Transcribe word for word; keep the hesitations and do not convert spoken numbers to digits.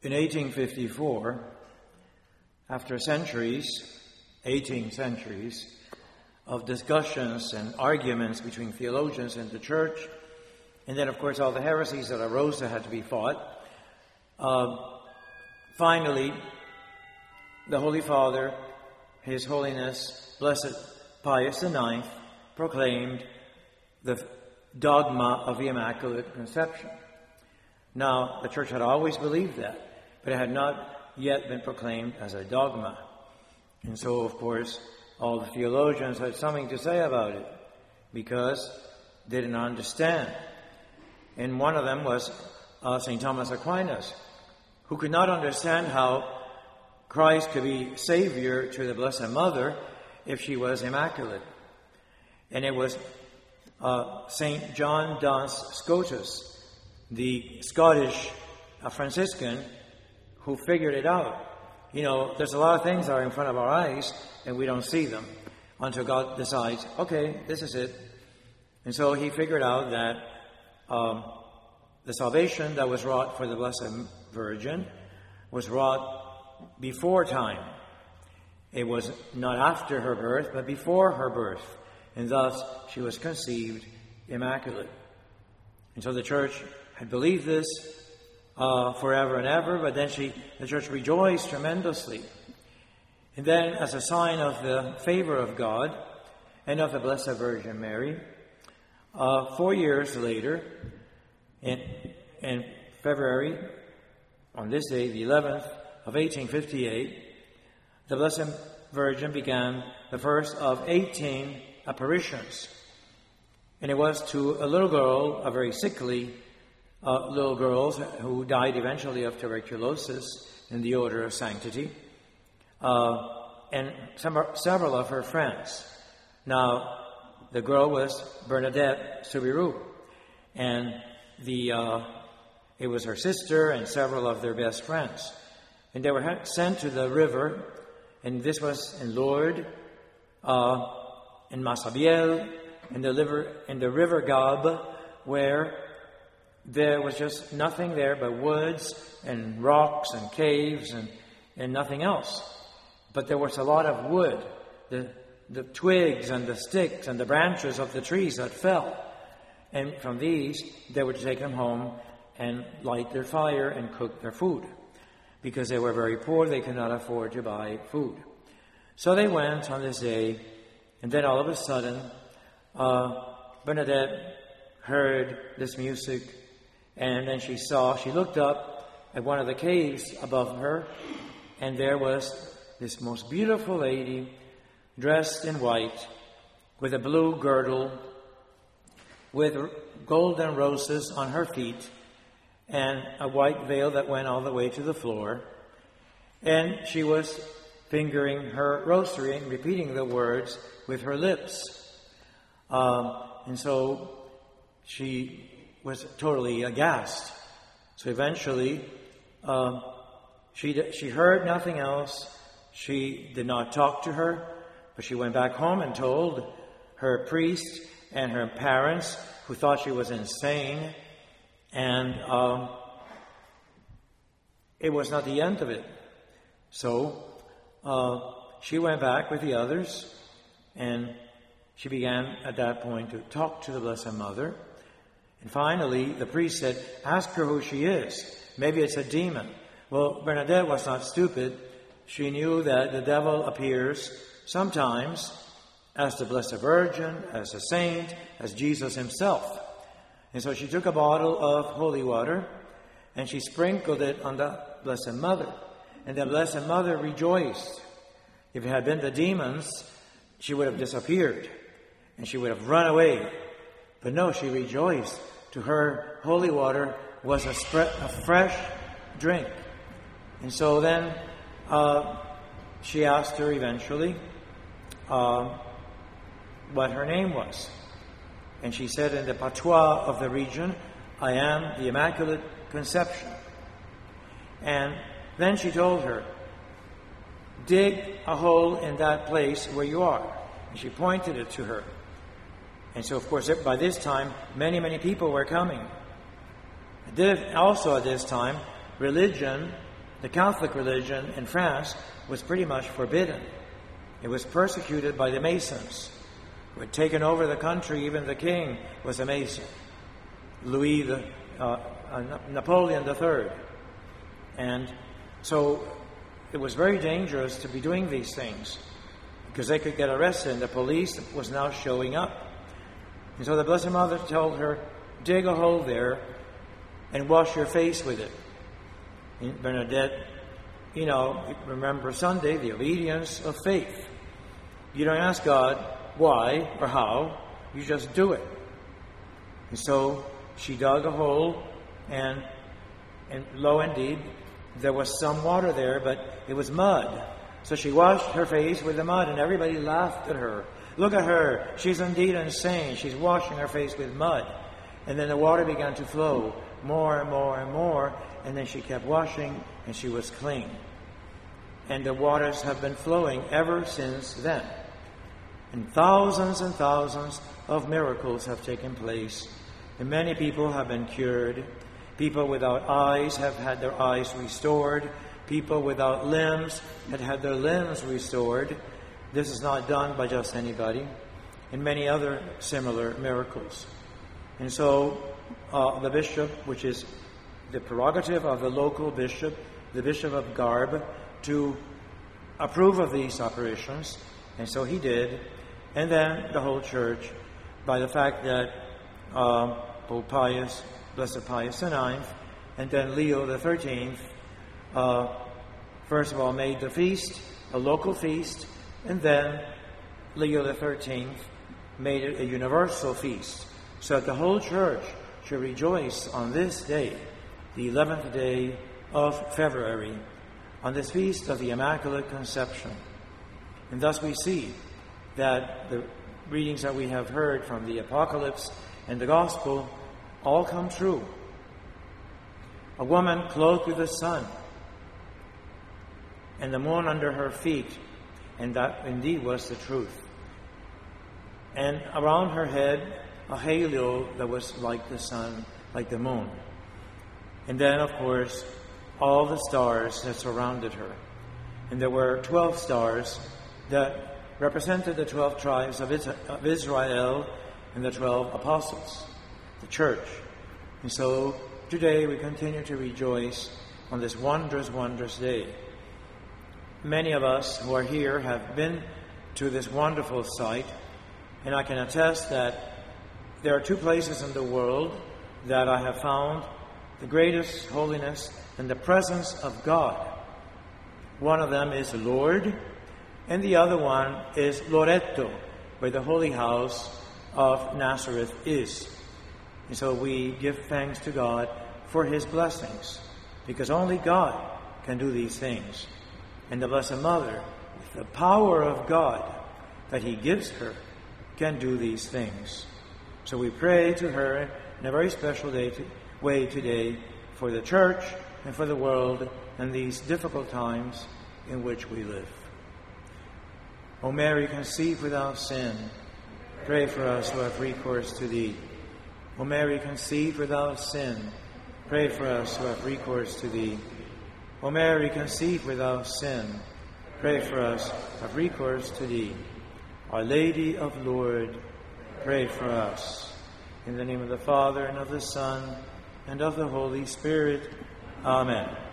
In eighteen fifty-four, after centuries, eighteen centuries, of discussions and arguments between theologians and the church, and then, of course, all the heresies that arose that had to be fought, uh, finally, the Holy Father, His Holiness, Blessed Pius the Ninth, proclaimed the dogma of the Immaculate Conception. Now, the church had always believed that, but it had not yet been proclaimed as a dogma. And so, of course, all the theologians had something to say about it because they didn't understand. And one of them was uh, Saint Thomas Aquinas, who could not understand how Christ could be Savior to the Blessed Mother if she was immaculate. And it was uh, Saint John Duns Scotus, the Scottish uh, Franciscan, who figured it out. You know, there's a lot of things that are in front of our eyes and we don't see them until God decides, okay, this is it. And so he figured out that um, the salvation that was wrought for the Blessed Virgin was wrought before time. It was not after her birth, but before her birth. And thus, she was conceived immaculate. And so the church had believed this uh, forever and ever, but then she, the church rejoiced tremendously. And then, as a sign of the favor of God and of the Blessed Virgin Mary, uh, four years later, in, in February, on this day, the eleventh of eighteen fifty-eight, the Blessed Virgin began the first of eighteen apparitions. And it was to a little girl, a very sickly uh, little girl who died eventually of tuberculosis in the odor of sanctity, uh, and some, several of her friends. Now, the girl was Bernadette Soubirous, and the uh, it was her sister and several of their best friends. And they were sent to the river, and this was in Lourdes, uh, in Massabielle, in the, liver, in the river Gab, where there was just nothing there but woods and rocks and caves and, and nothing else. But there was a lot of wood, the, the twigs and the sticks and the branches of the trees that fell. And from these, they would take them home and light their fire and cook their food. Because they were very poor, they could not afford to buy food. So they went on this day, and then all of a sudden, uh, Bernadette heard this music, and then she saw, she looked up at one of the caves above her, and there was this most beautiful lady, dressed in white, with a blue girdle, with golden roses on her feet, and a white veil that went all the way to the floor. And she was fingering her rosary and repeating the words with her lips. Um, and so she was totally aghast. So eventually, uh, she, she heard nothing else. She did not talk to her, but she went back home and told her priest and her parents, who thought she was insane. And um, it was not the end of it. So uh, she went back with the others, and she began at that point to talk to the Blessed Mother. And finally, the priest said, ask her who she is. Maybe it's a demon. Well, Bernadette was not stupid. She knew that the devil appears sometimes as the Blessed Virgin, as a saint, as Jesus himself. And so she took a bottle of holy water and she sprinkled it on the Blessed Mother. And the Blessed Mother rejoiced. If it had been the demons, she would have disappeared and she would have run away. But no, she rejoiced. To her, holy water was a, spread, a fresh drink. And so then uh, she asked her eventually uh, what her name was. And she said in the patois of the region, I am the Immaculate Conception. And then she told her, dig a hole in that place where you are. And she pointed it to her. And so, of course, by this time, many, many people were coming. Also at this time, religion the Catholic religion in France was pretty much forbidden. It was persecuted by the Masons, who had taken over the country. Even the king was a Mason, Louis the uh, uh, Napoleon the Third. And so it was very dangerous to be doing these things, because they could get arrested, and the police was now showing up. And so the Blessed Mother told her, dig a hole there and wash your face with it. And Bernadette, you know, remember Sunday, the obedience of faith. You don't ask God why or how, you just do it. And so she dug a hole, and, and lo indeed, there was some water there, but it was mud. So she washed her face with the mud, and everybody laughed at her. Look at her, she's indeed insane. She's washing her face with mud. And then the water began to flow more and more and more, and then she kept washing, and she was clean. And the waters have been flowing ever since then. And thousands and thousands of miracles have taken place, and many people have been cured. People without eyes have had their eyes restored. People without limbs had had their limbs restored. This is not done by just anybody. And many other similar miracles. And so uh, the bishop, which is the prerogative of the local bishop, the Bishop of Garbes, to approve of these operations. And so he did. And then the whole church, by the fact that uh, Pope Pius, Blessed Pius the Ninth, and then Leo the Thirteenth, uh, first of all made the feast a local feast, and then Leo the Thirteenth made it a universal feast, so that the whole church should rejoice on this day, the eleventh day of February, on this feast of the Immaculate Conception. And thus we see that the readings that we have heard from the Apocalypse and the Gospel all come true. A woman clothed with the sun, and the moon under her feet, and that indeed was the truth. And around her head, a halo that was like the sun, like the moon. And then, of course, all the stars that surrounded her. And there were twelve stars that represented the twelve tribes of Israel and the twelve apostles, the church. And so today we continue to rejoice on this wondrous, wondrous day. Many of us who are here have been to this wonderful site, and I can attest that there are two places in the world that I have found the greatest holiness and the presence of God. One of them is Lourdes, and the other one is Loreto, where the holy house of Nazareth is. And so we give thanks to God for his blessings, because only God can do these things. And the Blessed Mother, with the power of God that he gives her, can do these things. So we pray to her in a very special day to, way today for the church and for the world in these difficult times in which we live. O Mary, conceived without sin, pray for us who have recourse to thee. O Mary, conceived without sin, pray for us who have recourse to thee. O Mary, conceived without sin, pray for us who have recourse to thee. Our Lady of Lourdes, pray for us. In the name of the Father, and of the Son, and of the Holy Spirit. Amen.